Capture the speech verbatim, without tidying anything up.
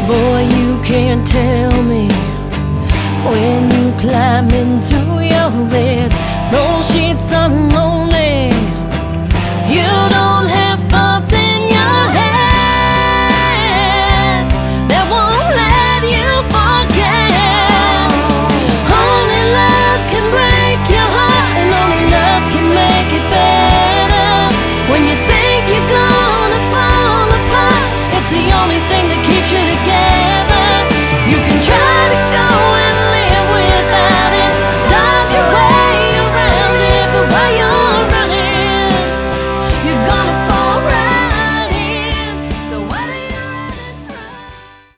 Boy, you can't tell me when you climb into your bed, those sheets are